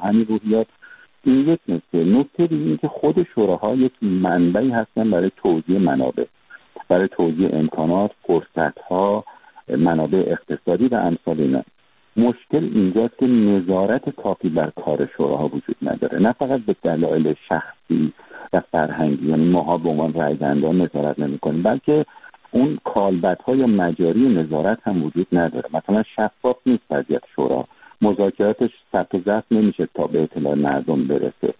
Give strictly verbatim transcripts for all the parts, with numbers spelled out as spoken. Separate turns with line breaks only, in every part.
همین روحیات. این یک نکته. نکته دیگه این که خود شوراها یک منبعی هستن برای توزیع منابع، برای توزیع امکانات، فرصت‌ها، منابع اقتصادی و امثال اینا. مشکل اینجاست که نظارت کافی بر کار شوراها وجود نداره، نه فقط به دلایل شخصی و فرهنگی، یعنی ماها به عنوان رای‌دهندگان نظارت نمی‌کنیم، بلکه اون کالبدها یا مجاری نظارت هم وجود نداره. مثلا شفاف نیست وضعیت شورا، مذاکراتش ثبت و ضبط نمیشه تا به اطلاع مردم برسه،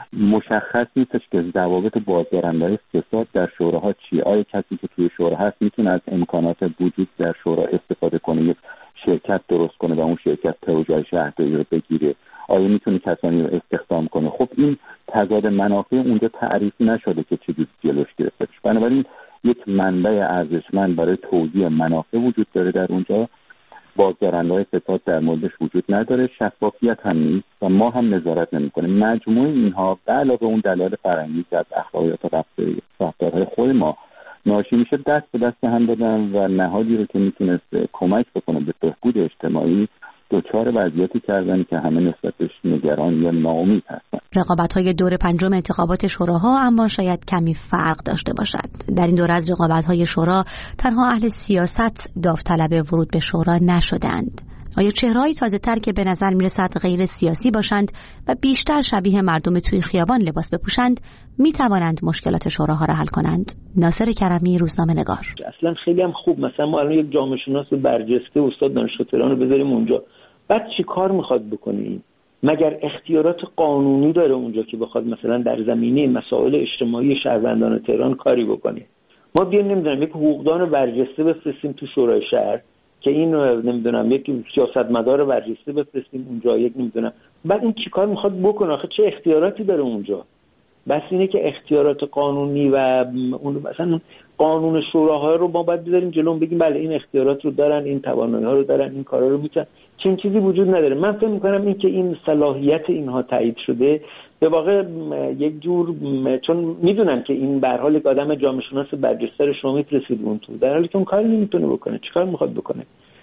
مشخص نیستش که ضوابط بازدارنده‌های فساد در شوراها چیه. آیا کسی که توی شورا هست میتونه از امکانات وجود در شورا استفاده کنه، یک شرکت درست کنه و اون شرکت پروژه شهرداری رو بگیره؟ آیا میتونه کسانی رو استخدام کنه؟ خب این تضاد منافع اونجا تعریف نشده که چجوری جلوش گرفته بشه. بنابراین یک منبع ارزشمند برای توزیع منافع وجود داره در اونجا، بازدارنده‌های فساد در موردش وجود نداره، شفافیت هم نیست و ما هم نظارت نمی‌کنیم. مجموع اینها به علاوه اون دلایل فرهنگی که از اخلاقیات و رفتارهای خود ما ناشی میشه، دست به دست هم دادن و نهادی رو که میتونست کمک بکنه به بهبود اجتماعی دوچار وضعیتی کردن که همه نسبتش نگران یا ناامید هستن.
رقابت‌های دور پنجم انتخابات شوراها اما شاید کمی فرق داشته باشد. در این دور از رقابت‌های شورا تنها اهل سیاست داوطلب ورود به شورا نشدند. آیا چهره‌های تازه‌تر که به نظر می‌رسد غیر سیاسی باشند و بیشتر شبیه مردم توی خیابان لباس بپوشند می‌توانند مشکلات شوراها را حل کنند؟ ناصر کرمی، روزنامه‌نگار.
اصلا خیلی هم خوب، مثلا ما الان یک جامعه شناس برجسته استاد دانشگاه تهران رو بذاریم اونجا، بعد چی کار میخواد بکنه این؟ مگر اختیارات قانونی داره اونجا که بخواد مثلا در زمینه مسائل اجتماعی شهروندان تهران کاری بکنه؟ ما بیایم نمیدونم یک حقوقدان برجسته بفرستیم تو شورای شهر که این نمیدونم یک سیاستمدار برجسته بفرستیم اونجا، یک نمیدونم بعد این چی کار میخواد بکنه؟ آخه چه اختیاراتی داره اونجا؟ بس اینه که اختیارات قانونی و اون مثلا قانون شوراها رو ما باید بذاریم جلو، بگیم بله این اختیارات رو دارن، این توانایی‌ها رو دارن، این کارا رو میتونن. چنین چیزی وجود نداره. من فکر می‌کنم این که این صلاحیت اینها تایید شده به واقع یک جور، چون میدونن که این به هر حال یک آدم جامعه شناس برجسته رو شما می‌فرستید اون تو، در حالی که اون کاری نمیتونه بکنه. چیکار می‌خواد بکنه؟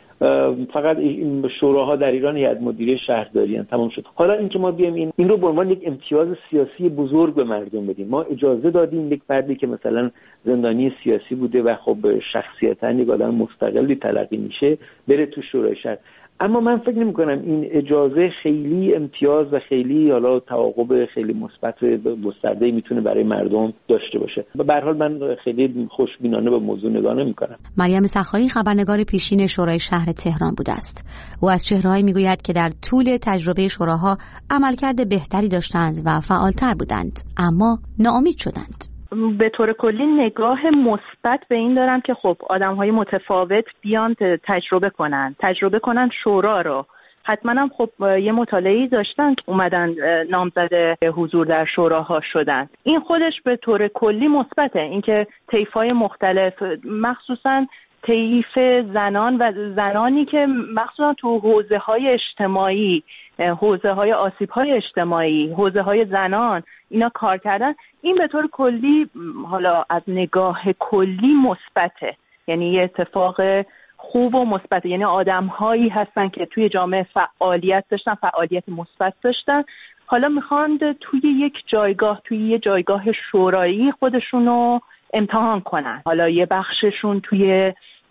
فقط این شوراها در ایران هیئت مدیره شهرداری ان، تمام شد. حالا اینکه ما بیایم این این رو به عنوان یک امتیاز سیاسی بزرگ به مردم بدیم، ما اجازه دادیم یک فردی که مثلا زندانی سیاسی بوده و خب شخصیتاً یک آدم مستقلی تلقی میشه بره تو شورای شهر، اما من فکر نمی کنم این اجازه خیلی امتیاز و خیلی حالا تعاقب خیلی مثبت گسترده‌ای میتونه برای مردم داشته باشه. به هر حال من خیلی خوشبینانه به موضوع نگاه نمی‌کنم.
مریم سخایی خبرنگار پیشین شورای شهر تهران بوده است. او از چهره‌هایی میگوید که در طول تجربه شوراها عملکرد بهتری داشتند و فعالتر بودند، اما ناامید شدند.
به طور کلی نگاه مثبت به این دارم که خب آدم‌های متفاوت بیان تجربه کنن تجربه کنن شورا رو. حتما هم خب یه مطالعه‌ای داشتن که اومدن نامزد حضور در شوراها شدن. این خودش به طور کلی مثبته، اینکه طیف‌های مختلف، مخصوصاً طیف زنان و زنانی که مخصوصاً تو حوزه‌های اجتماعی، حوزه‌های آسیب‌های اجتماعی، حوزه‌های زنان اینا کار کردن، این به طور کلی حالا از نگاه کلی مثبته، یعنی یه اتفاق خوب و مثبته، یعنی آدم‌هایی هستن که توی جامعه فعالیت داشتن، فعالیت مثبت داشتن، حالا میخوان توی یک جایگاه، توی یه جایگاه شورایی خودشونو امتحان کنن. حالا یه بخششون توی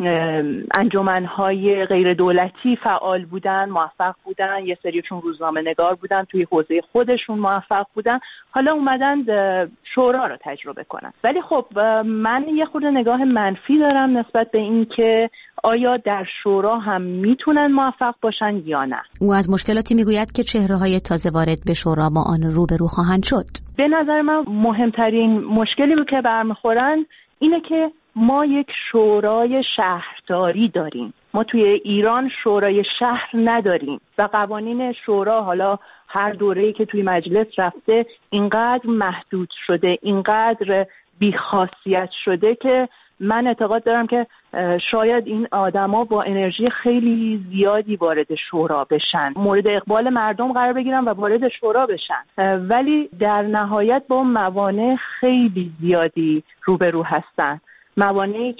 انجمن‌های غیر دولتی فعال بودن، موفق بودن، یه سریشون روزنامه نگار بودن، توی حوزه خودشون موفق بودن، حالا اومدن شورا رو تجربه کنن. ولی خب من یه خورده نگاه منفی دارم نسبت به این که آیا در شورا هم میتونن موفق باشن یا نه.
او از مشکلاتی میگوید که چهره‌های تازه وارد به شورا با آن روبرو خواهند شد.
به نظر من مهمترین مشکلی رو که برمیخورن اینه که ما یک شورای شهرداری داریم. ما توی ایران شورای شهر نداریم و قوانین شورا حالا هر دوره‌ای که توی مجلس رفته اینقدر محدود شده، اینقدر بی‌خاصیت شده که من اعتقاد دارم که شاید این آدما با انرژی خیلی زیادی وارد شورا بشن، مورد اقبال مردم قرار بگیرن و وارد شورا بشن، ولی در نهایت با موانع خیلی زیادی روبرو هستن، موانعی که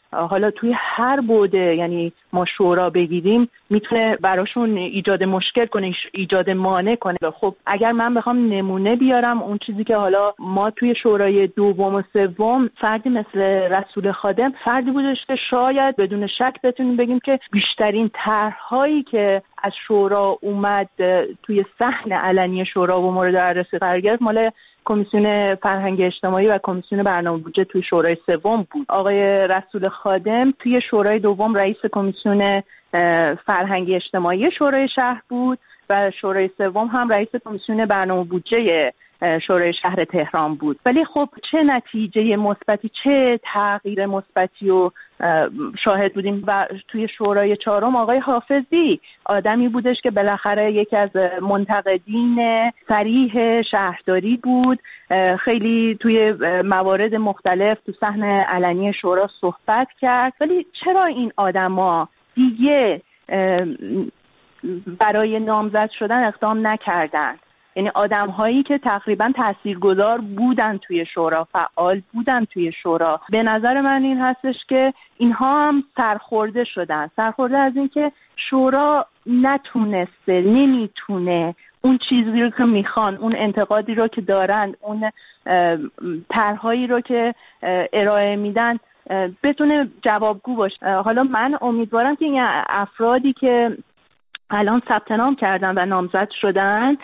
حالا توی هر بوده یعنی ما شورا بگیریم میتونه براشون ایجاد مشکل کنه، ایجاد مانع کنه. خب اگر من بخوام نمونه بیارم، اون چیزی که حالا ما توی شورای دوم و سوم فردی مثل رسول خادم فردی بودش که شاید بدون شک بتونیم بگیم که بیشترین طرح‌هایی که از شورا اومد توی صحن علنی شورا و مورد بررسی قرار گرفت مال کمیسیون فرهنگ اجتماعی و کمیسیون برنامه بودجه توی شورای سوم بود. آقای رسول خادم توی شورای دوم رئیس کمیسیون فرهنگ اجتماعی شورای شهر بود و شورای سوم هم رئیس کمیسیون برنامه بودجه شورای شهر تهران بود. ولی خب چه نتیجه مثبتی، چه تغییر مثبتی و شاهد بودیم. و توی شورای چهارم آقای حافظی آدمی بودش که بالاخره یکی از منتقدین صریح شهرداری بود، خیلی توی موارد مختلف تو صحن علنی شورا صحبت کرد. ولی چرا این آدما دیگه برای نامزد شدن اقدام نکردن؟ یعنی آدم هایی که تقریبا تاثیرگذار بودن توی شورا، فعال بودن توی شورا. به نظر من این هستش که اینها هم سرخورده شدن، سرخورده از این که شورا نتونسته، نمیتونه اون چیزی رو که میخوان، اون انتقادی رو که دارن، اون طرحهایی رو که ارائه میدن بتونه جوابگو باشه. حالا من امیدوارم که این افرادی که الان ثبت نام کردن و نامزد شدن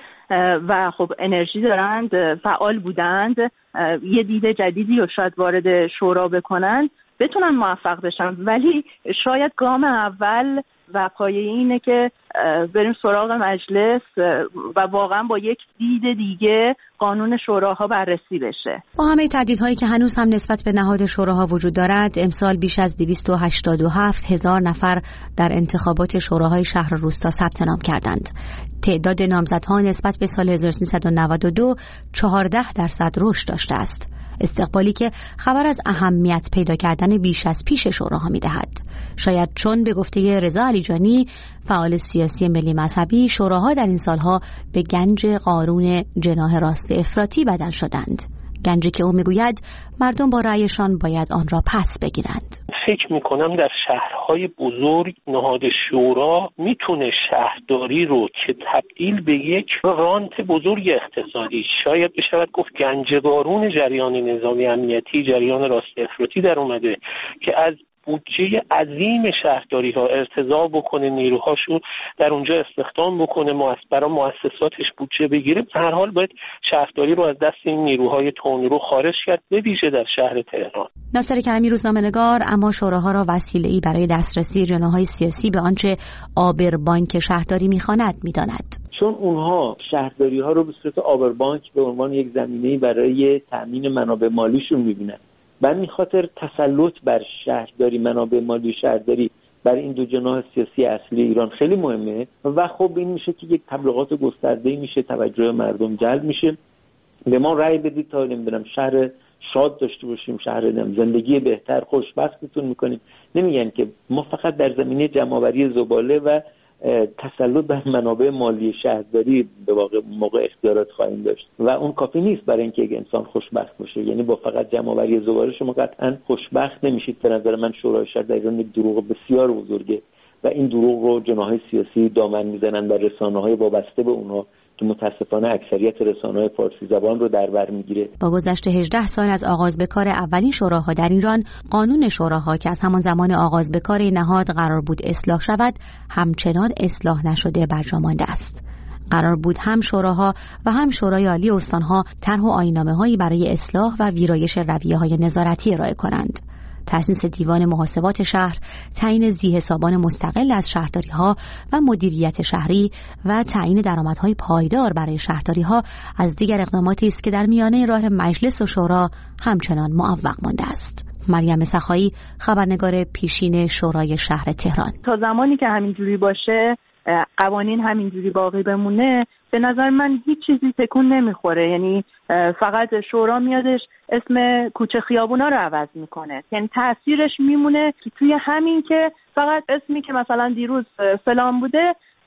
و خب انرژی دارند، فعال بودند، یه دید جدیدی رو شاید وارد شورا بکنن، بتونن موفق بشن. ولی شاید گام اول و پایه اینه که بریم سراغ مجلس و واقعا با یک دید دیگه قانون شوراها بررسی بشه.
با همه تردیدهایی که هنوز هم نسبت به نهاد شوراها وجود دارد، امسال بیش از دویست و هشتاد و هفت هزار نفر در انتخابات شوراهای شهر و روستا ثبت نام کردند. تعداد نامزدها نسبت به سال هزار و سیصد و نود و دو چهارده درصد رشد داشته است. استقبالی که خبر از اهمیت پیدا کردن بیش از پیش شوراها می‌دهد. شاید چون به گفته رضا علیجانی، فعال سیاسی ملی مذهبی، شوراها در این سالها به گنج قارون جناح راست افراطی بدل شدند. گنجی که او میگوید مردم با رأیشان باید آن را پس بگیرند.
فکر میکنم در شهرهای بزرگ نهاد شورا میتونه شهرداری رو که تبدیل به یک رانت بزرگ اقتصادی، شاید بشود گفت گنجگارون جریان نظامی امنیتی، جریان راست افراطی در اومده که از بودجه عظیم شهرداری ها ارتضاع بکنه، نیروهاشو در اونجا استخدام بکنه، برای مؤسساتش بودجه بگیره. هر حال باید شهرداری رو از دست این نیروهای تندرو خارج کرد، به ویژه در شهر تهران.
ناصر کریمی، روزنامه‌نگار، اما شوراها را وسیله‌ای برای دسترسی جناح‌های سیاسی به آنچه آبربانک شهرداری می‌خواند می‌داند.
چون اونها شهرداری ها رو به صورت آبربانک به عنوان یک زمینه‌ای برای تامین منابع مالیشون می‌بینن. به این خاطر تسلط بر شهرداری، منابع مالی شهرداری بر این دو جناح سیاسی اصلی ایران خیلی مهمه و خب این میشه که یک تبلیغات گسترده‌ای میشه، توجه مردم جلب میشه. به ما رأی بدید تا نمیدونم شهر شاد داشته باشیم، شهر زندگی بهتر، خوشبختتون میکنیم. نمیگن که ما فقط در زمینه جمع‌آوری زباله و تسلط بر منابع مالی شهرداری به واقع موقع اختیارات خواهیم داشت و اون کافی نیست برای اینکه یک انسان خوشبخت باشه. یعنی با فقط جمع‌آوری زباله شما قطعا خوشبخت نمیشید. به نظر من شورای شهر در ایران یک دروغ بسیار بزرگه و این دروغ رو جناح‌های سیاسی دامن میزنن و رسانه‌های وابسته به اونها که متاسفانه اکثریت رسانه‌های فارسی زبان رو در بر میگیره.
با گذشت هجده سال از آغاز به کار اولین شوراها در ایران، قانون شوراها که از همان زمان آغاز به کار نهاد قرار بود اصلاح شود، همچنان اصلاح نشده برجا مانده است. قرار بود هم شوراها و هم شورای عالی استانها طرح و آیین‌نامه‌هایی برای اصلاح و ویرایش رویه‌های نظارتی ارائه کنند. تأسیس دیوان محاسبات شهر، تعیین ذی‌حسابان مستقل از شهرداری‌ها و مدیریت شهری و تعیین درآمدهای پایدار برای شهرداری‌ها از دیگر اقداماتی است که در میانه راه مجلس و شورا همچنان معوق مانده است. مریم سخایی، خبرنگار پیشین شورای شهر تهران.
تا زمانی که همینجوری باشه، قوانین همینجوری باقی بمونه، به نظر من هیچ چیزی تکون نمیخوره. یعنی فقط شورا میادش اسم کوچه خیابونا رو عوض میکنه، یعنی تاثیرش میمونه توی همین که فقط اسمی که مثلا دیروز فلان بوده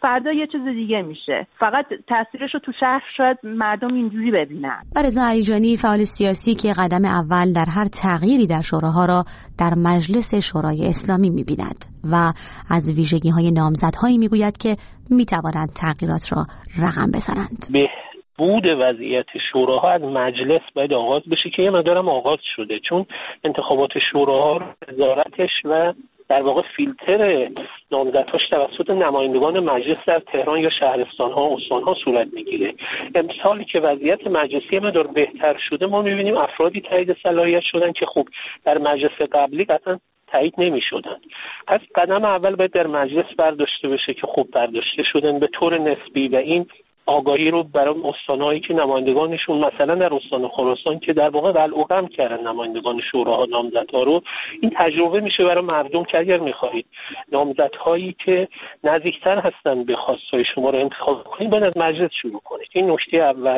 فردا یه چیز دیگه میشه. فقط تاثیرش رو تو شهر شاید مردم اینجوری ببینن.
رضا علیجانی فعال سیاسی که قدم اول در هر تغییری در شوراها را در مجلس شورای اسلامی می‌بیند و از ویژگی‌های نامزدهایی می‌گوید که می‌توانند تغییرات را رقم بزنند.
بود وضعیت شوراها از مجلس باید آغاز بشه که یه مقدارم آغاز شده، چون انتخابات شوراها رو نظارتش و در واقع فیلتر نامزدهاش توسط نمایندگان مجلس در تهران یا شهرستان‌ها و استان‌ها صورت میگیره. امسالی که وضعیت مجلسی مقدار بهتر شده ما می‌بینیم افرادی تایید صلاحیت شدن که خب در مجلس قبلی قطعا تایید نمی‌شدن. پس قدم اول باید در مجلس برداشته بشه که خب برداشته شدن به طور نسبی و این آگاهی رو برای استان‌هایی که نمایندگانشون مثلا در استان خراسان که در واقع قلعه‌قم کردن نمایندگان شوراها نامزدها رو، این تجربه میشه برای مردم که اگر می‌خواهید نامزدهایی که نزدیکتر هستن به خواستهای شما رو انتخاب کنید باید از مجلس شروع کنید. این نکته اول.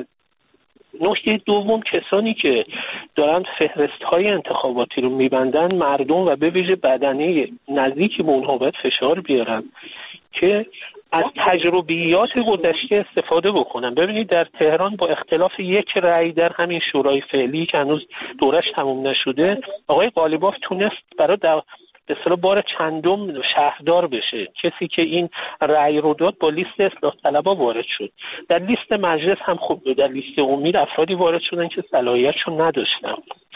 نکته دوم، کسانی که دارن فهرست‌های انتخاباتی رو می‌بندن مردم و به ویژه بدنه نزدیک به اونها باید فشار بیارن که از تجربیات گذشته استفاده بکنن. ببینید در تهران با اختلاف یک رأی در همین شورای فعلی که هنوز دورش تموم نشده، آقای قالیباف تونست برای در به اصطلاح بار چندم شهردار بشه. کسی که این رأی رو داد با لیست اصلاح طلبها وارد شد. در لیست مجلس هم خب در لیست امید افرادی وارد شدن که صلاحیتشون نداشتن.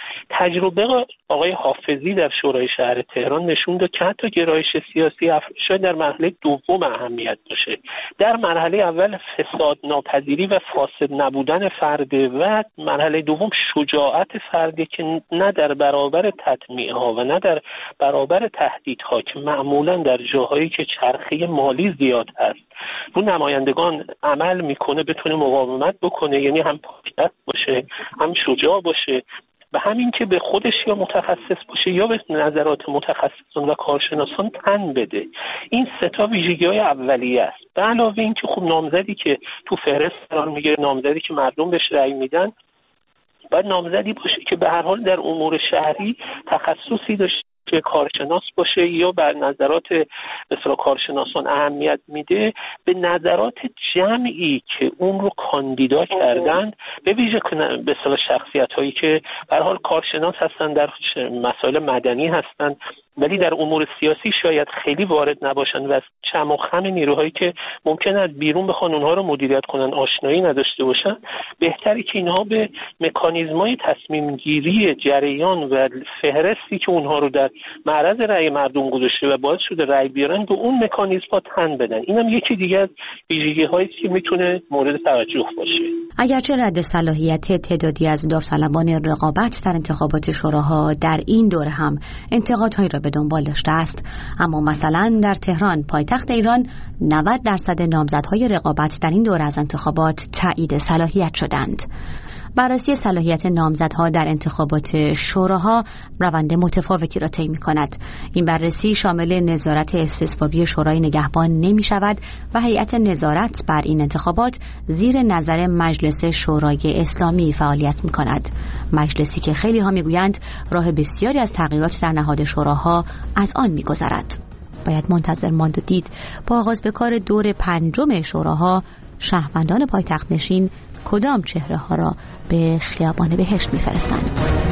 تجربه آقای حافظی در شورای شهر تهران نشون داد که حتی گرایش سیاسی شاید در مرحله دوم اهمیت داشته. در مرحله اول فساد ناپذیری و فاسد نبودن فرده و مرحله دوم شجاعت فرده که نه در برابر تطمیع ها و نه در برابر تهدیدها که معمولا در جاهایی که چرخه مالی زیاد هست رو نمایندگان عمل میکنه بتونه مقاومت بکنه، یعنی هم پاکدست باشه هم شجاع باشه و همین که به خودش یا متخصص باشه یا به نظرات متخصصان و کارشناسان تن بده. این سه تا ویژگی‌های اولیه است. به علاوه این که خب نامزدی که تو فهرست قرار میگیره، نامزدی که مردم بهش رأی میدن، باید نامزدی باشه که به هر حال در امور شهری تخصصی داشته، که کارشناس باشه یا بر نظرات مثلا کارشناسان اهمیت میده به نظرات جمعی که اون رو کاندیدا کردن، به ویژه به اصطلاح شخصیت هایی که به هر حال کارشناس هستن، در مسائل مدنی هستن ولی در امور سیاسی شاید خیلی وارد نباشن و از چم و خم نیروهایی که ممکنه از بیرون بخوان اونها رو مدیریت کنن آشنایی نداشته باشن. بهتره که اینها به مکانیزم‌های تصمیم گیری جریان و فهرستی که اونها رو در معرض رأی مردم گذاشته و باعث شده رأی بیارن به اون مکانیزم‌ها تن بدن. اینم یکی دیگه از ویژگی‌هایی که میتونه مورد توجه باشه.
اگرچه رد صلاحیت تعدادی از داوطلبان رقابت در انتخابات شوراها در این دوره هم انتقادهایی را به دنبال داشته است، اما مثلا در تهران پایتخت ایران نود درصد نامزدهای رقابت در این دوره از انتخابات تایید صلاحیت شدند. بررسی صلاحیت نامزدها در انتخابات شوراها روند متفاوتی را طی می‌کند. این بررسی شامل نظارت استصوابی شورای نگهبان نمی شود و هیئت نظارت بر این انتخابات زیر نظر مجلس شورای اسلامی فعالیت می‌کند. مجلسی که خیلی ها می‌گویند راه بسیاری از تغییرات در نهاد شوراها از آن می‌گذرد. باید منتظر ماند و دید با آغاز به کار دور پنجم شوراها شهروندان پایتخت نشین کدام چهره ها را به خیابان بهشت می‌فرستند.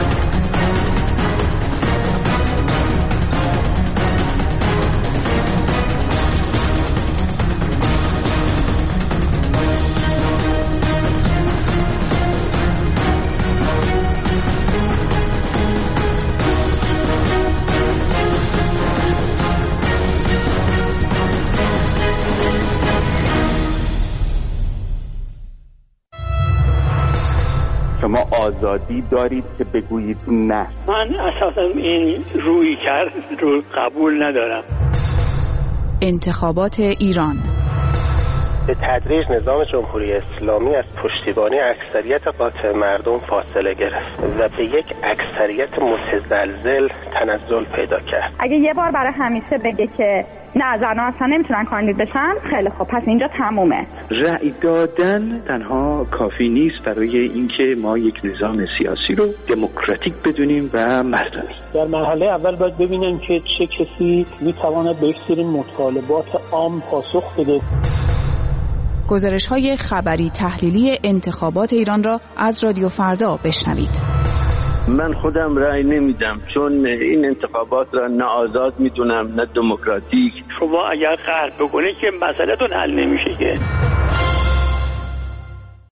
شما آزادی دارید که بگویید نه.
من اساسا این روی کرد رو قبول ندارم.
انتخابات ایران به تدریج نظام جمهوری اسلامی از پشتیبانی اکثریت قاطع مردم فاصله گرفت و به یک اکثریت متزلزل تنزل پیدا کرد.
اگه یه بار برای همیشه بگه که نه زن‌ها اصلا نمیتونن کاندید بشن، خیلی خب پس اینجا تمومه.
رأی دادن تنها کافی نیست برای اینکه ما یک نظام سیاسی رو دموکراتیک بدونیم و مردمی.
در مرحله اول باید ببینیم که چه کسی میتواند به یک سری مطالبات عام پاسخ بده.
گزارش‌های خبری تحلیلی انتخابات ایران را از رادیو فردا بشنوید.
من خودم رأی نمیدم چون این انتخابات را نه آزاد میدونم نه دموکراتیک.
شما اگر قهر بکنید که مسئله تون حل نمیشه که